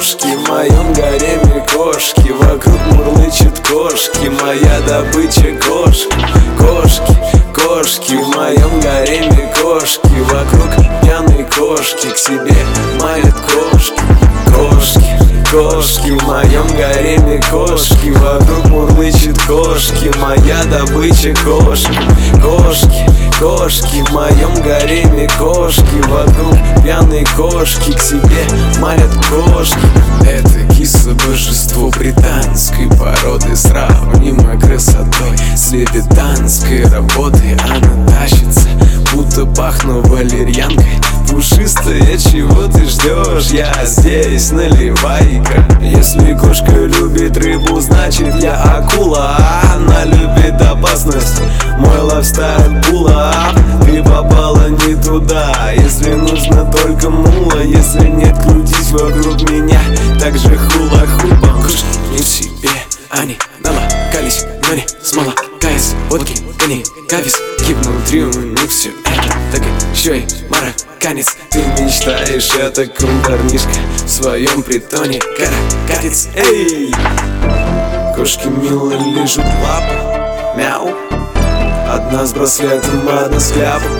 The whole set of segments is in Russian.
кошки, в моем гареме кошки, вокруг мурлычут кошки, моя добыча кошки. Кошки, кошки, в моем гареме кошки, вокруг пьяные кошки, к себе манят кошки. Кошки, кошки, в моем гареме кошки, вокруг мурлычут кошки, моя добыча кошки. Кошки, кошки, в моем гареме кошки, вокруг пьяные кошки, к себе манят кошки. Это киса божество британской породы, сравнимо красотой с левитанской работой. Она тащится, будто пахну валерьянкой. Пушистая, чего ты ждешь? Я здесь, наливай-ка. Если кошка любит рыбу, значит я акула. Она любит опасность, мой лайфстайл пула. Ты попала не туда, если нужно только мула. Если нет, крутись вокруг меня, так же хула-хуба. Кошки не в себе, они налокались, но не смолокаясь. Водки, коньяка, виски внутри, у них все это так еще и марокканец. Ты мечтаешь о таком парнишке в своем притоне каракатиц. Эй! Кошки мило лижут лапы, мяу. Одна с браслетом, одна с кляпом.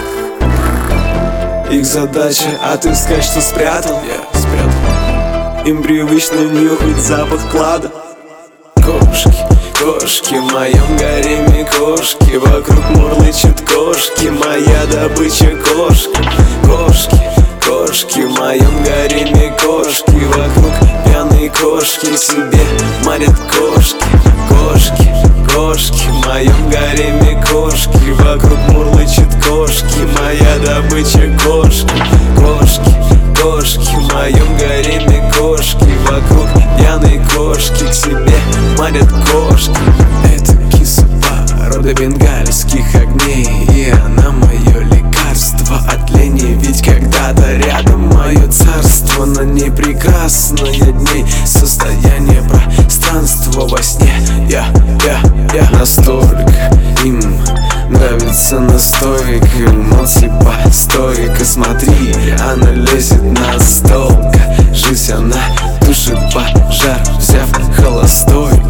Их задача отыскать, что спрятал. Я спрятал. Им привычно нюхать запах клада. Кошки, кошки, в моем гареме кошки, вокруг мурлычут кошки, моя добыча кошки. Кошки, кошки, в моем гареме кошки, вокруг пьяные кошки, к себе манят кошки. Кошки, кошки, в моем гареме кошки, вокруг мурлычут кошки, моя добыча кошки. Кошки, кошки, в моем гареме кошки, вокруг пьяные кошки, к себе манят кошки. Это киса порода бенгальских огней, и она мое лекарство от лени. Ведь когда-то рядом мое царство, на ней прекрасное дней. Состояние пространства во сне. Я настолько им нравится настойка, эмоций постойка. Смотри, она лезет настолько, жизнь она тушит пожар, взяв холостойка.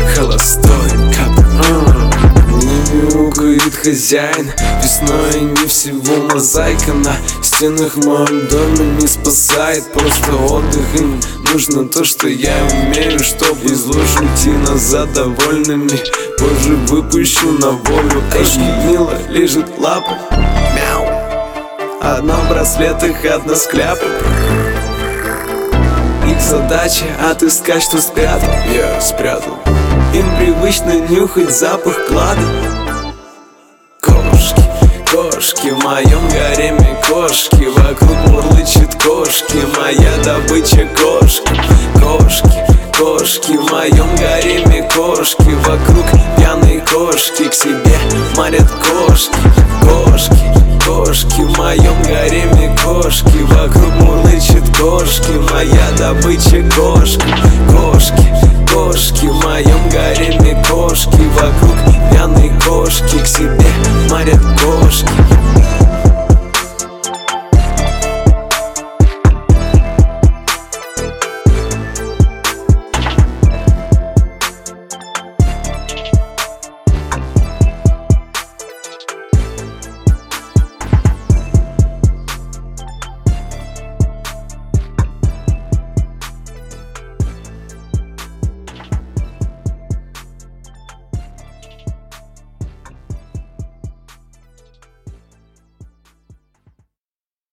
Не мяукает хозяин, весной не всего мозаика. На стенах в моем доме не спасает, просто отдых. Им нужно то, что я умею, чтоб из лужи уйти назад довольными. Позже выпущу на волю. Кошки мило лижут лапы, мяу. Одна в браслетах, одна с кляпом. Их задача отыскать, что спрятал. Я спрятал. Им привычно нюхать запах клада. Кошки, кошки, в моем гареме кошки, вокруг мурлычут кошки, моя добыча кошки. Кошки, кошки, в моем гареме кошки, вокруг пьяные кошки, к себе манят кошки. Кошки, кошки, в моем гареме кошки, вокруг мурлычут кошки, моя добыча кошки. Кошки, кошки, в моем гареме кошки, вокруг пьяные кошки, к себе манят кошки.